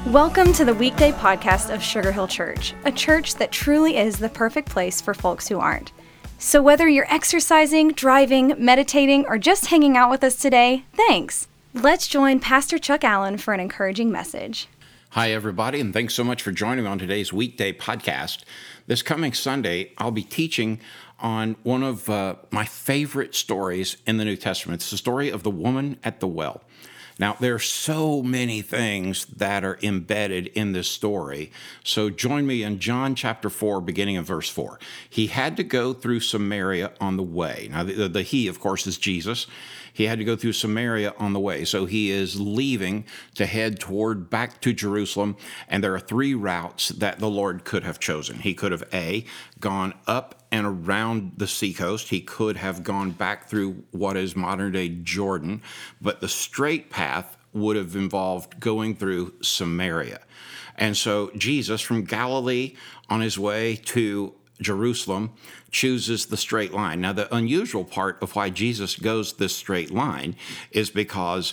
Welcome to the weekday podcast of Sugar Hill Church, a church that truly is the perfect place for folks who aren't. So whether you're exercising, driving, meditating, or just hanging out with us today, thanks. Let's join Pastor Chuck Allen for an encouraging message. Hi, everybody, and thanks so much for joining me on today's weekday podcast. This coming Sunday, I'll be teaching on one of my favorite stories in the New Testament. It's the story of the woman at the well. Now, there are so many things that are embedded in this story. So join me in John chapter 4, beginning of verse 4. He had to go through Samaria on the way. Now, the he, of course, is Jesus. He had to go through Samaria on the way. So he is leaving to head back to Jerusalem. And there are three routes that the Lord could have chosen. He could have, A, gone up and around the seacoast. He could have gone back through what is modern-day Jordan. But the straight path would have involved going through Samaria. And so Jesus, from Galilee on his way to Jerusalem, chooses the straight line. Now, the unusual part of why Jesus goes this straight line is because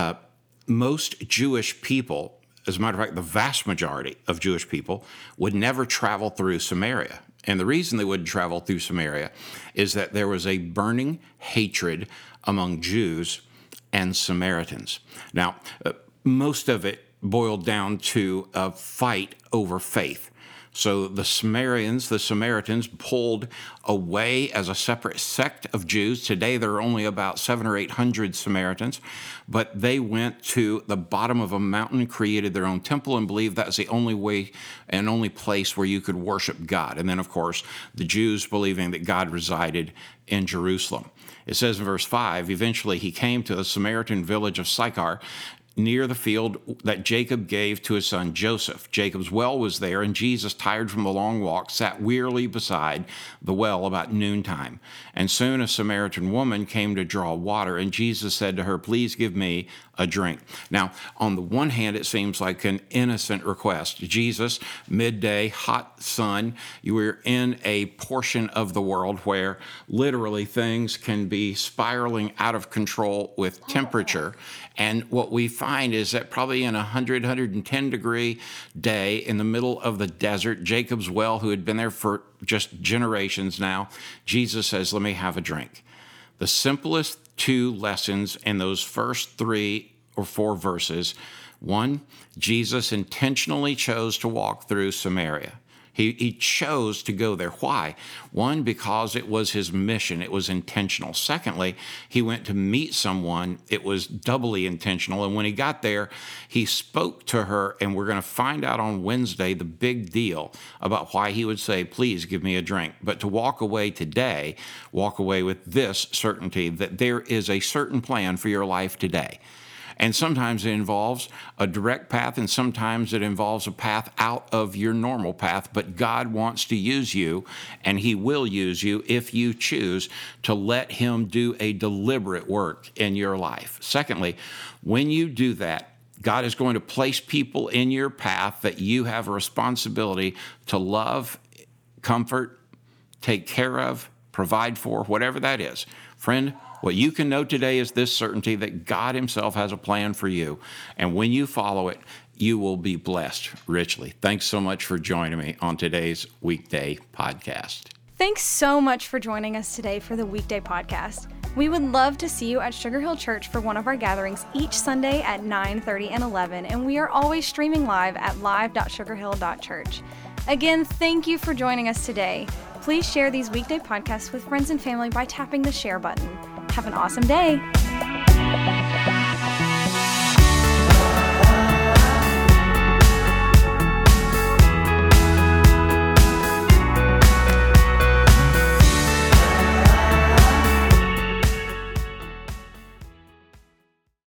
most Jewish people, as a matter of fact, the vast majority of Jewish people, would never travel through Samaria. And the reason they wouldn't travel through Samaria is that there was a burning hatred among Jews and Samaritans. Now, most of it boiled down to a fight over faith. So the Samaritans pulled away as a separate sect of Jews. Today there are only about 700 or 800 Samaritans, but they went to the bottom of a mountain, created their own temple, and believed that's the only way and only place where you could worship God. And then, of course, the Jews believing that God resided in Jerusalem. It says in verse 5, eventually he came to the Samaritan village of Sychar, near the field that Jacob gave to his son Joseph. Jacob's well was there, and Jesus, tired from the long walk, sat wearily beside the well about noontime. And soon a Samaritan woman came to draw water, and Jesus said to her, "Please give me a drink." Now, on the one hand, it seems like an innocent request. Jesus, midday, hot sun, you were in a portion of the world where literally things can be spiraling out of control with temperature. And what we find is that probably in a 110 degree day in the middle of the desert, Jacob's well, who had been there for just generations now, Jesus says, "Let me have a drink." The simplest two lessons in those first 3 or 4 verses. One, Jesus intentionally chose to walk through Samaria. He chose to go there. Why? One, because it was his mission. It was intentional. Secondly, he went to meet someone. It was doubly intentional. And when he got there, he spoke to her, and we're going to find out on Wednesday the big deal about why he would say, "Please give me a drink." But to walk away today, walk away with this certainty that there is a certain plan for your life today. And sometimes it involves a direct path, and sometimes it involves a path out of your normal path. But God wants to use you, and he will use you if you choose to let him do a deliberate work in your life. Secondly, when you do that, God is going to place people in your path that you have a responsibility to love, comfort, take care of, provide for, whatever that is. Friend, what you can know today is this certainty that God himself has a plan for you. And when you follow it, you will be blessed richly. Thanks so much for joining me on today's weekday podcast. Thanks so much for joining us today for the weekday podcast. We would love to see you at Sugar Hill Church for one of our gatherings each Sunday at 9:30 and 11, and we are always streaming live at live.sugarhill.church. Again, thank you for joining us today. Please share these weekday podcasts with friends and family by tapping the share button. Have an awesome day.